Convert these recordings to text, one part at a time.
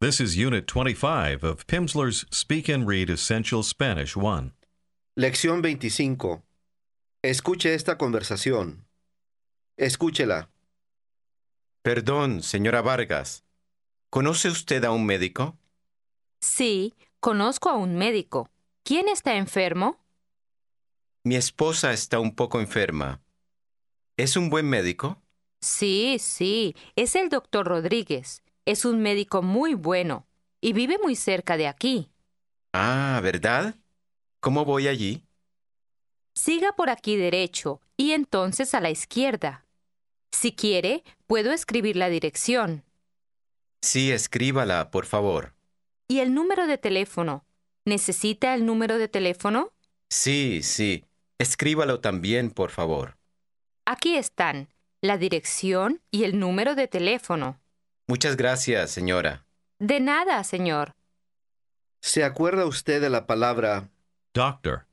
This is Unit 25 of Pimsleur's Speak and Read Essential Spanish 1. Lección 25. Escuche esta conversación. Escúchela. Perdón, señora Vargas. ¿Conoce usted a un médico? Sí, conozco a un médico. ¿Quién está enfermo? Mi esposa está un poco enferma. ¿Es un buen médico? Sí, es el doctor Rodríguez. Es un médico muy bueno y vive muy cerca de aquí. Ah, ¿verdad? ¿Cómo voy allí? Siga por aquí derecho y entonces a la izquierda. Si quiere, puedo escribir la dirección. Sí, escríbala, por favor. ¿Y el número de teléfono? ¿Necesita el número de teléfono? Sí. Escríbalo también, por favor. Aquí están, la dirección y el número de teléfono. Muchas gracias, señora. De nada, señor. ¿Se acuerda usted de la palabra Doctor.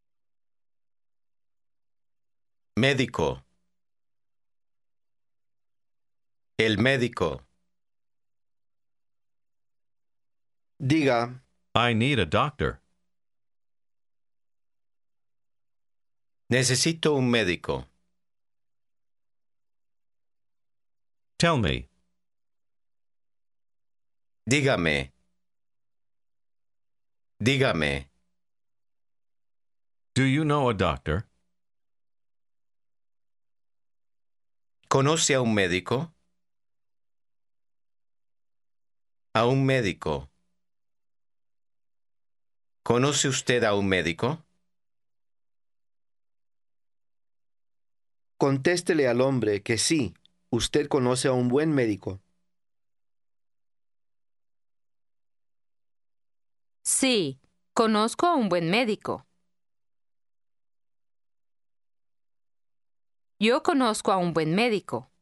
Médico. El médico. diga, I need a doctor. Necesito un médico. Tell me. Dígame. Dígame. Do you know a doctor? ¿Conoce a un médico? A un médico. ¿Conoce usted a un médico? contéstele al hombre que sí, usted conoce a un buen médico. Sí, conozco a un buen médico. Yo conozco a un buen médico.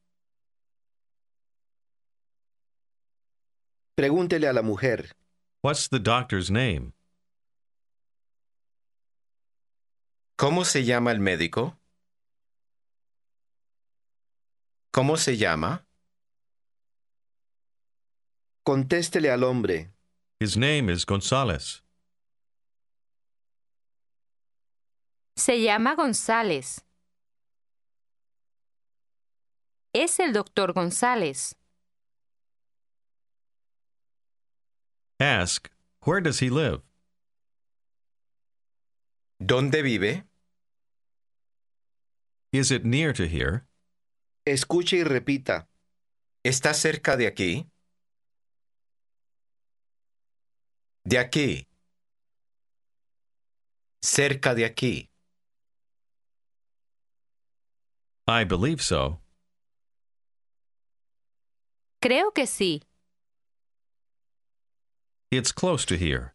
Pregúntele a la mujer. What's the doctor's name? ¿Cómo se llama el médico? ¿Cómo se llama? Contéstele al hombre. His name is Gonzalez. Se llama González. Es el doctor González. Ask, where does he live? ¿Dónde vive? Is it near to here? Escuche y repita. ¿Está cerca de aquí? De aquí. Cerca de aquí. I believe so. Creo que sí. It's close to here.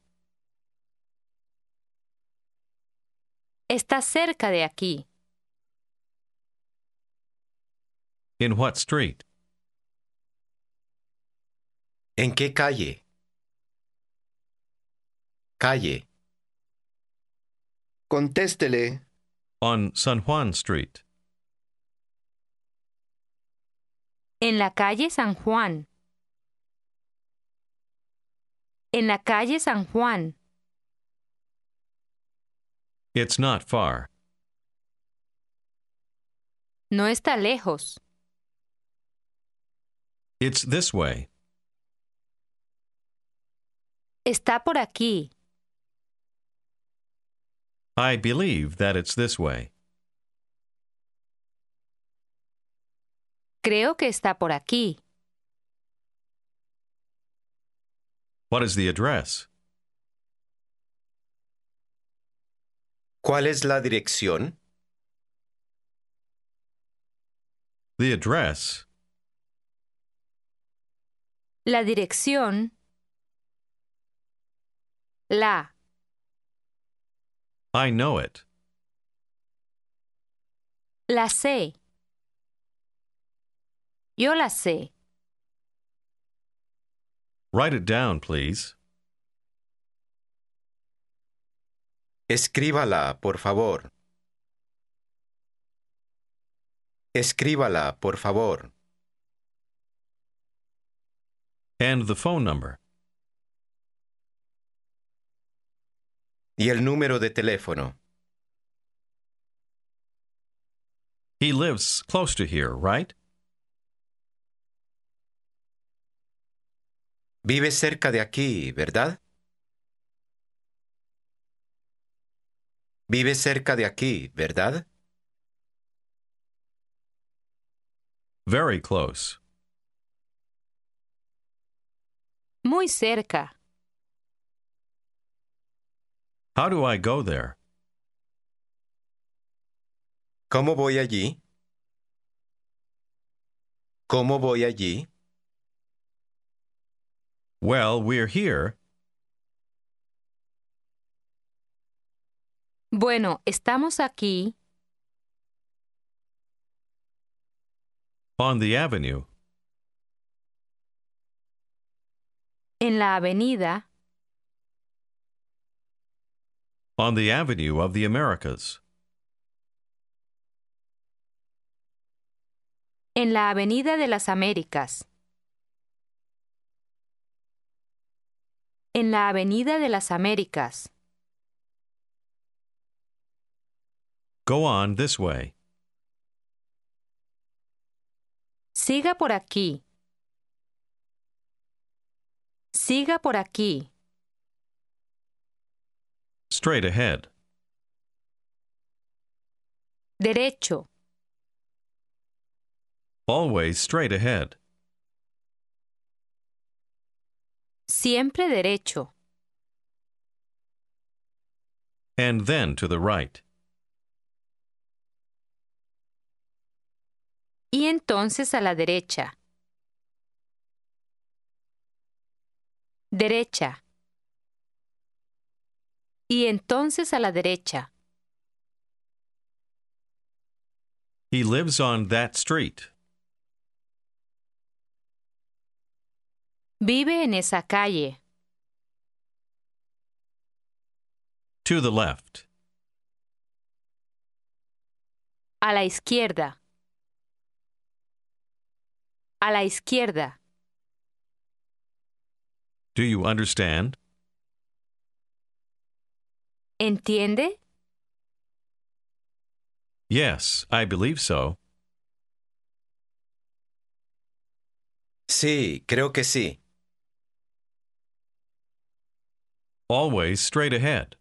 Está cerca de aquí. In what street? ¿En qué calle? Calle. Contéstele. On San Juan Street. En la calle San Juan. En la calle San Juan. It's not far. No está lejos. It's this way. Está por aquí. I believe that it's this way. Creo que está por aquí. What is the address? ¿Cuál es la dirección? The address. La dirección. La. I know it. La sé. Yo la sé. Write it down, please. Escríbala, por favor. Escríbala, por favor. And the phone number. Y el número de teléfono. He lives close to here, right? Vive cerca de aquí, ¿verdad? Vive cerca de aquí, ¿verdad? Very close. Muy cerca. How do I go there? ¿Cómo voy allí? ¿Cómo voy allí? Well, we're here. Bueno, estamos aquí On the avenue. en la avenida, On the Avenue of the Americas. en la avenida de las Américas. En la avenida de las Américas. Go on this way. Siga por aquí. Siga por aquí. Straight ahead. Derecho. Always straight ahead. Siempre derecho. And then to the right. Y entonces a la derecha. Derecha. Y entonces a la derecha. He lives on that street. Vive en esa calle. To the left. A la izquierda. A la izquierda. Do you understand? ¿Entiende? Yes, I believe so. Sí, creo que sí. Always straight ahead.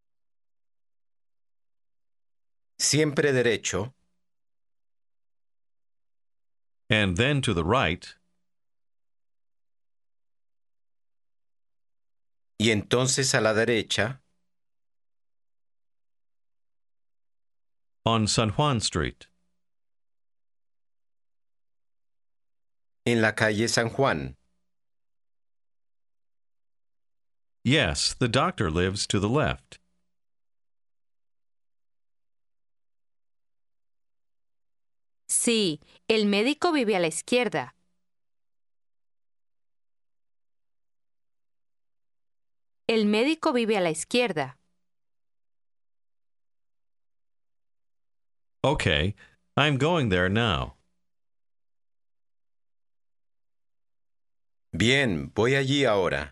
Siempre derecho. And then to the right. Y entonces a la derecha. On San Juan Street. En la calle San Juan. Yes, the doctor lives to the left. Sí, el médico vive a la izquierda. El médico vive a la izquierda. Okay, I'm going there now. Bien, voy allí ahora.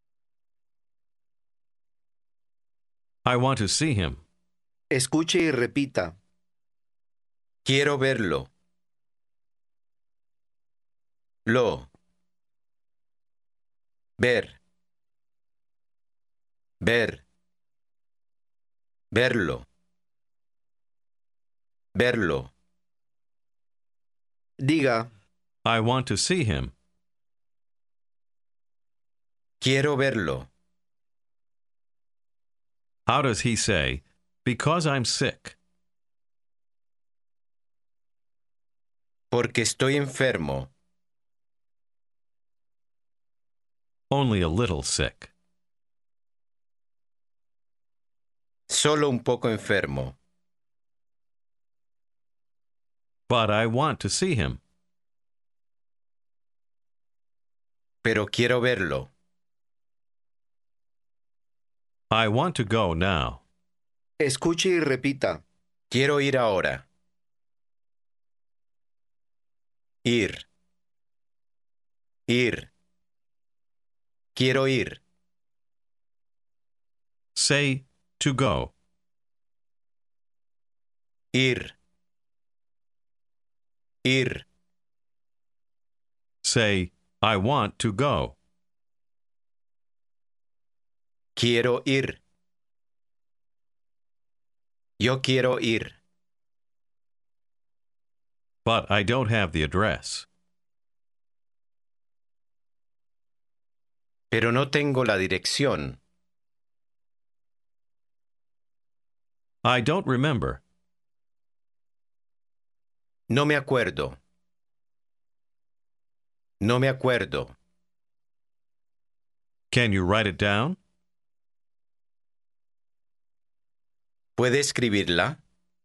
I want to see him. Escuche y repita. Quiero verlo. Lo. Ver. Ver. Verlo. Verlo. Diga, I want to see him. Quiero verlo. How does he say, because I'm sick? Porque estoy enfermo. Only a little sick. Solo un poco enfermo. But I want to see him. Pero quiero verlo. I want to go now. escuche y repita. Quiero ir ahora. Ir. Ir. Quiero ir. Say, To go. Ir. Ir. Say, I want to go. Quiero ir. Yo quiero ir. But I don't have the address. Pero no tengo la dirección. I don't remember. No me acuerdo. No me acuerdo. Can you write it down? ¿Puede escribirla?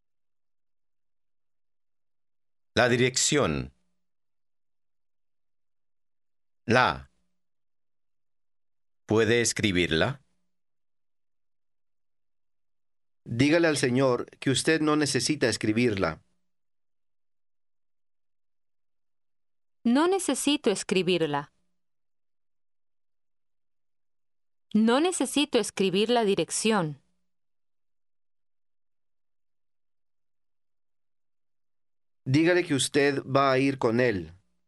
La dirección. La. ¿Puede escribirla? Dígale al Señor que usted no necesita escribirla. No necesito escribirla. No necesito escribir la dirección. Dígale que usted va a ir con él.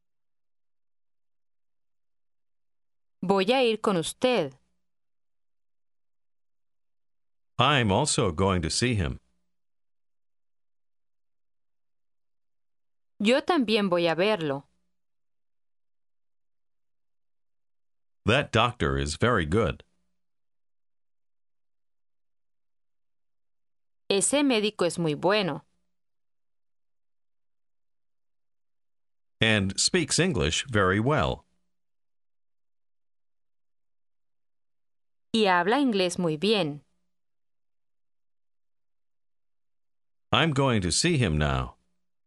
Voy a ir con usted. I'm also going to see him. Yo también voy a verlo. That doctor is very good. Ese médico es muy bueno. And speaks English very well. Y habla inglés muy bien. I'm going to see him now.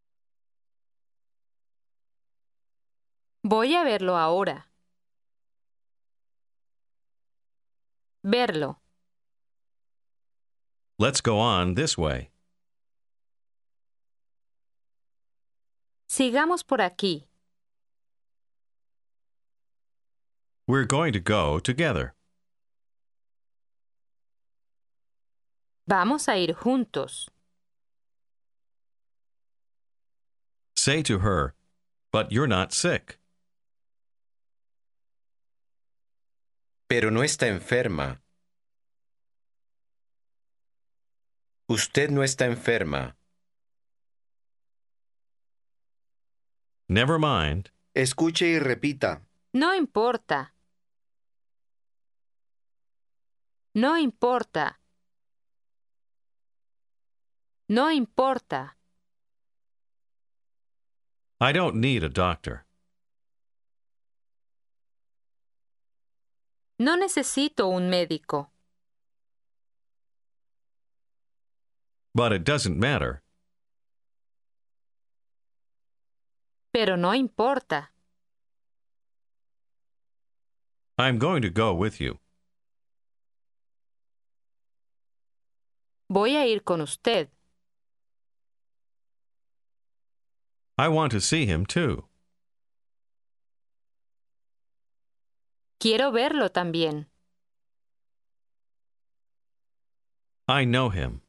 Voy a verlo ahora. Verlo. Let's go on this way. Sigamos por aquí. We're going to go together. Vamos a ir juntos. Say to her, but you're not sick. Pero no está enferma. Usted no está enferma. Never mind. Escuche y repita. No importa. No importa. No importa. I don't need a doctor. No necesito un médico. But it doesn't matter. Pero no importa. I'm going to go with you. Voy a ir con usted. I want to see him too. Quiero verlo también. I know him.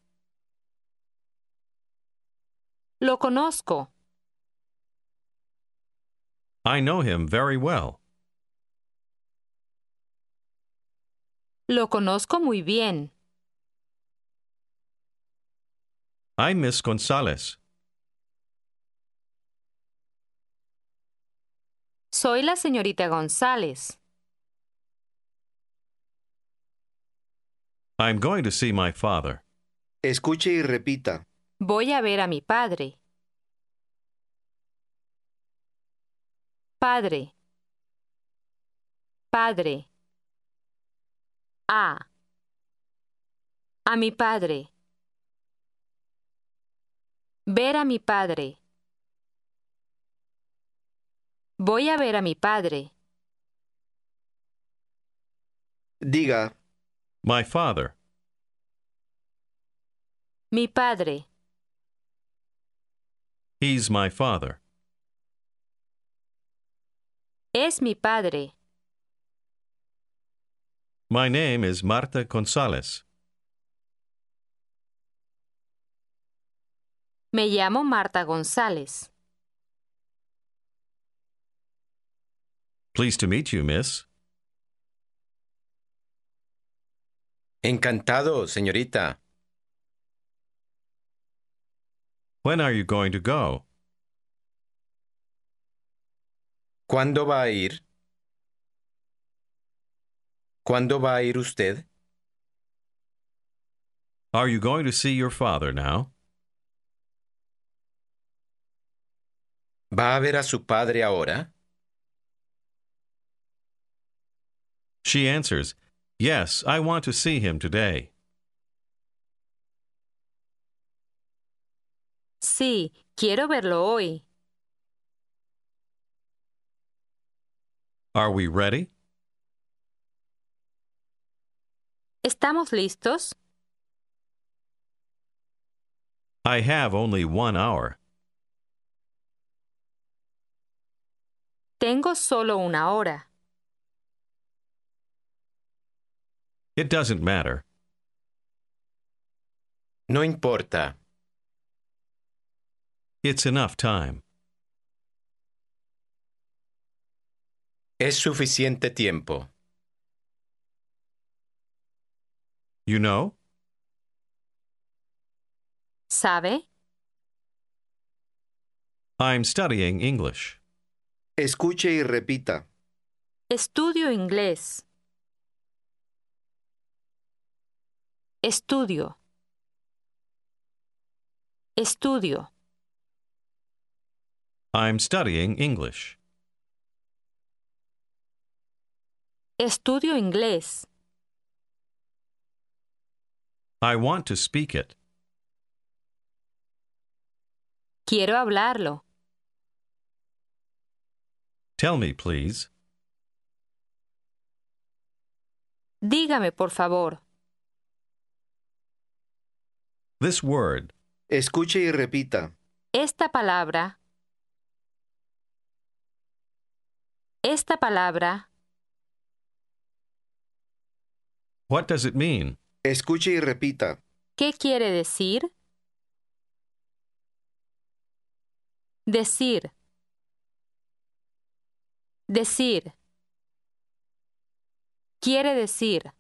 Lo conozco. I know him very well. Lo conozco muy bien. I'm Miss Gonzalez. Soy la señorita González. I'm going to see my father. Escuche y repita. Voy a ver a mi padre. Padre. Padre. A mi padre. Ver a mi padre. Voy a ver a mi padre. Diga. My father. Mi padre. He's my father. Es mi padre. My name is Marta Gonzalez. Me llamo Marta González. Pleased to meet you, miss. Encantado, señorita. When are you going to go? ¿Cuándo va a ir? ¿Cuándo va a ir usted? Are you going to see your father now? ¿Va a ver a su padre ahora? She answers, Yes, I want to see him today. Sí, quiero verlo hoy. Are we ready? ¿Estamos listos? I have only 1 hour. Tengo solo una hora. It doesn't matter. No importa. It's enough time. Es suficiente tiempo. You know? ¿Sabe? I'm studying English. Escuche y repita. Estudio inglés. Estudio. Estudio. I'm studying English. Estudio inglés. I want to speak it. Quiero hablarlo. Tell me, please. Dígame, por favor. This word, Escuche y repita. Esta palabra. Esta palabra. what does it mean? Escuche y repita. ¿Qué quiere decir? Decir. Decir. Quiere decir.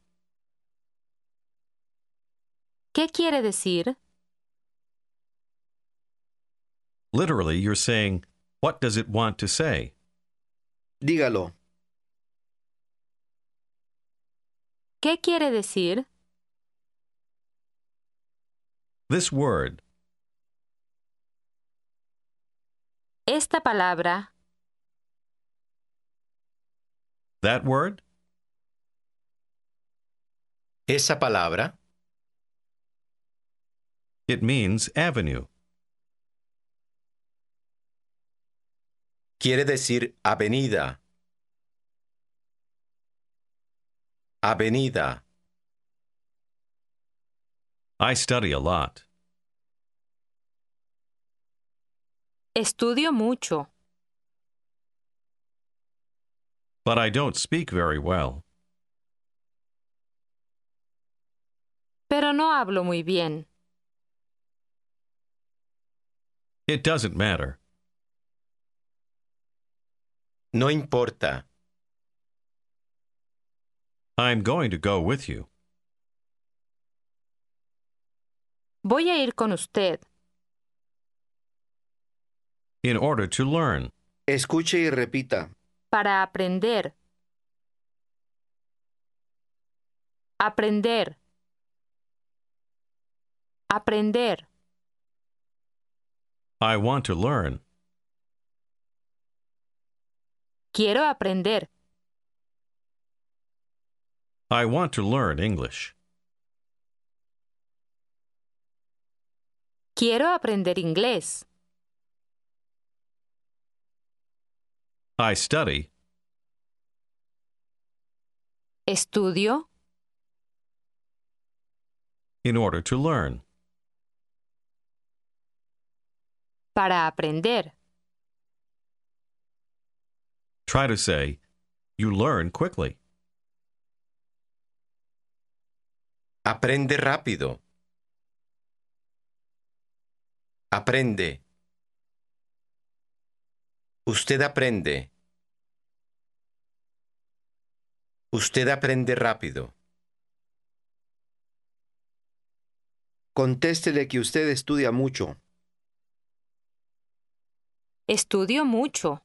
¿Qué quiere decir? Literally, you're saying, what does it want to say? Dígalo. ¿Qué quiere decir? This word, Esta palabra. that word, Esa palabra it means avenue. quiere decir avenida. Avenida. I study a lot. Estudio mucho, But I don't speak very well. pero no hablo muy bien. It doesn't matter. No importa. I'm going to go with you. Voy a ir con usted. In order to learn. Escuche y repita. Para aprender. Aprender. Aprender. I want to learn. Quiero aprender. I want to learn English. Quiero aprender inglés. I study. Estudio. In order to learn. Para aprender. Try to say, you learn quickly. Aprende rápido. Aprende. Usted aprende. Usted aprende rápido. Contéstele que usted estudia mucho. Estudio mucho,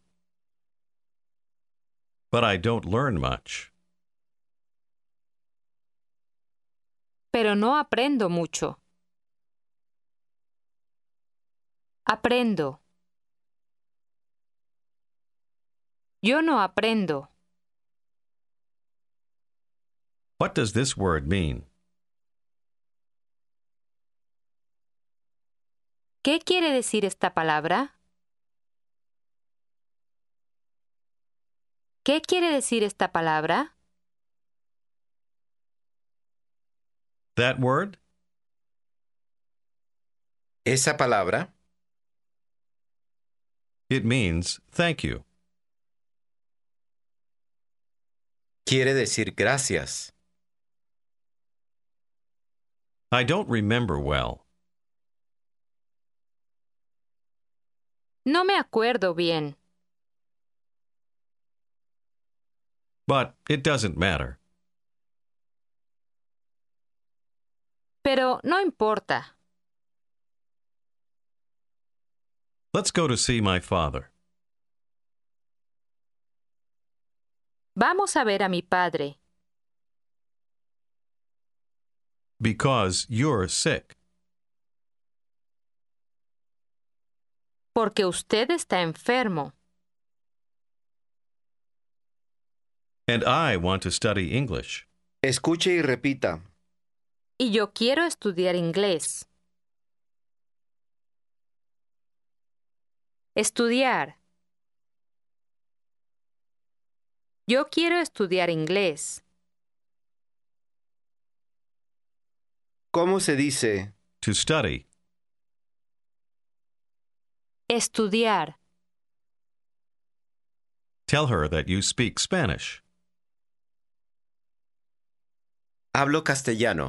But I don't learn much. pero no aprendo mucho. Aprendo. Yo no aprendo. What does this word mean? ¿Qué quiere decir esta palabra? ¿Qué quiere decir esta palabra? That word? Esa palabra It means thank you. quiere decir gracias. I don't remember well. No me acuerdo bien, But it doesn't matter. pero no importa. Let's go to see my father. Vamos a ver a mi padre, Because you're sick. porque usted está enfermo. And I want to study English. Escuche y repita. Y yo quiero estudiar inglés. Estudiar. Yo quiero estudiar inglés. ¿Cómo se dice? To study. Estudiar. Tell her that you speak Spanish. Hablo castellano.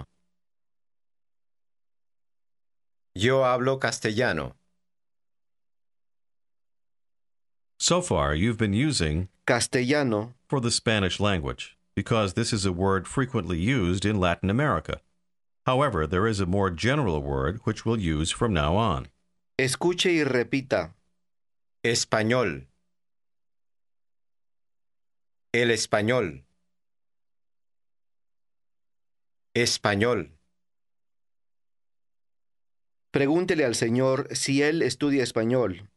Yo hablo castellano. So far, you've been using Castellano. for the Spanish language, because this is a word frequently used in Latin America. However, there is a more general word which we'll use from now on. Escuche y repita. Español. El español. Español. Pregúntele al Señor si él estudia español.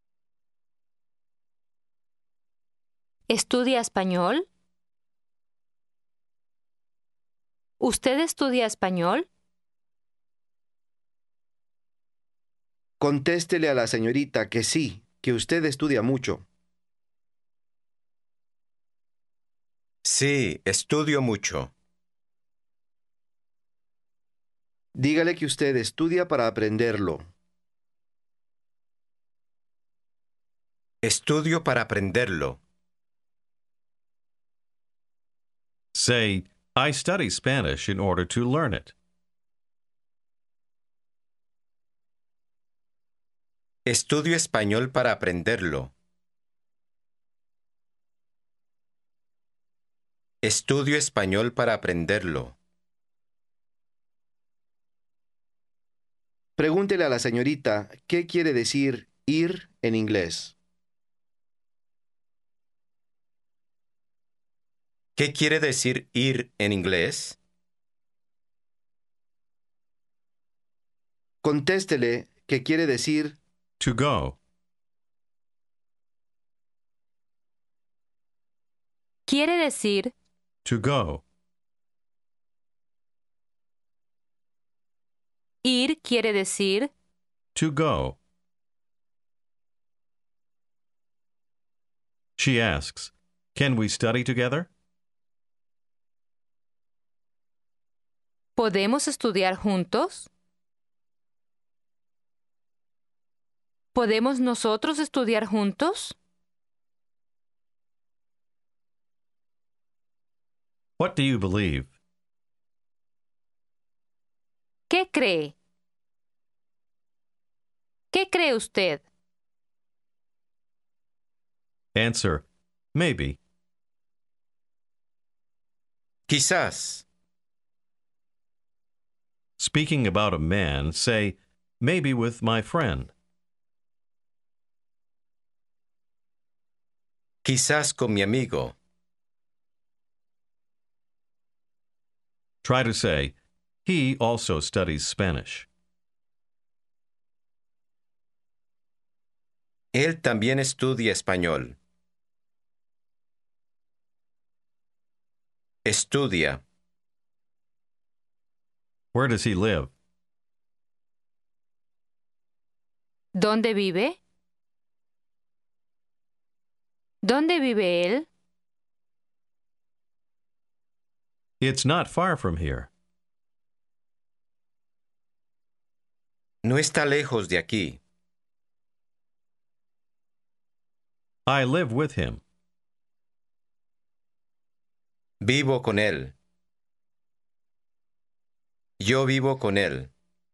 ¿Estudia español? ¿Usted estudia español? Contéstele a la señorita que sí, que usted estudia mucho. Sí, estudio mucho. Dígale que usted estudia para aprenderlo. Estudio para aprenderlo. Say, I study Spanish in order to learn it. Estudio español para aprenderlo. Estudio español para aprenderlo. Pregúntele a la señorita qué quiere decir ir en inglés. ¿Qué quiere decir ir en inglés? Contéstele que quiere decir To go. Quiere decir To go. ir, quiere decir To go. She asks, can we study together? ¿podemos estudiar juntos? ¿Podemos nosotros estudiar juntos? What do you believe? ¿Qué cree? ¿Qué cree usted? Answer, maybe. Quizás. Speaking about a man, say, maybe with my friend. Quizás con mi amigo. Try to say, he also studies Spanish. Él también estudia español. Estudia. Where does he live? ¿Dónde vive? ¿Dónde vive él? It's not far from here. No está lejos de aquí. I live with him. Vivo con él. Yo vivo con él.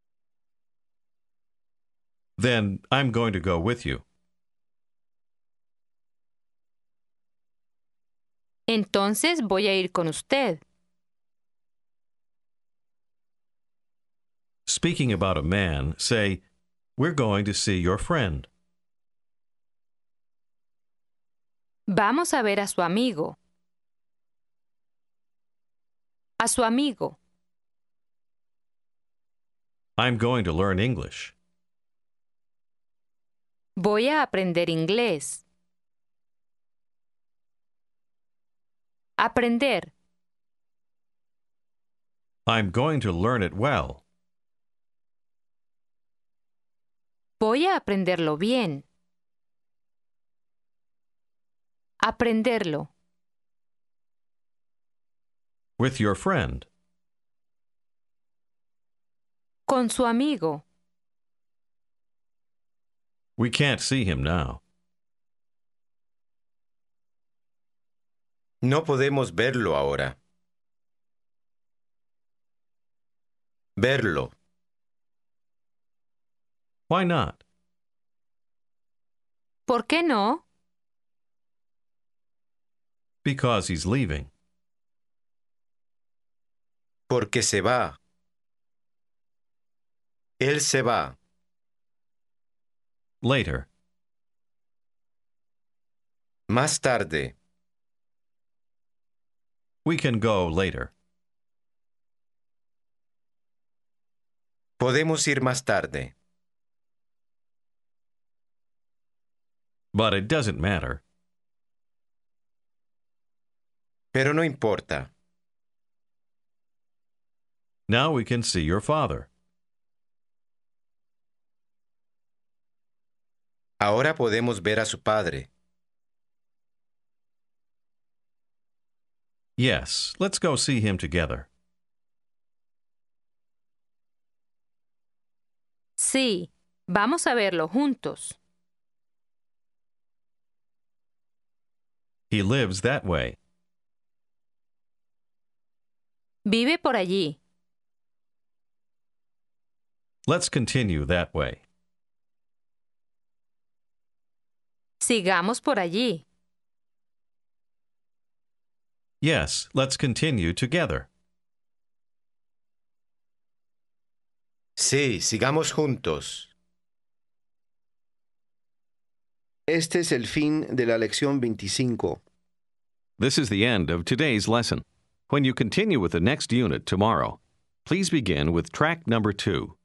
Then I'm going to go with you. Entonces voy a ir con usted. Speaking about a man, say, we're going to see your friend. Vamos a ver a su amigo. A su amigo. I'm going to learn English. Voy a aprender inglés. Aprender. I'm going to learn it well. Voy a aprenderlo bien. Aprenderlo. With your friend. Con su amigo. We can't see him now. No podemos verlo ahora. Verlo. Why not? ¿Por qué no? Because he's leaving. Porque se va. Él se va. Later. Más tarde. We can go later. Podemos ir más tarde. But it doesn't matter. Pero no importa. Now we can see your father. Ahora podemos ver a su padre. Yes, let's go see him together. Sí, vamos a verlo juntos. He lives that way. Vive por allí. Let's continue that way. Sigamos por allí. Yes, let's continue together. Sí, sigamos juntos. Este es el fin de la lección 25. This is the end of today's lesson. When you continue with the next unit tomorrow, please begin with track number 2.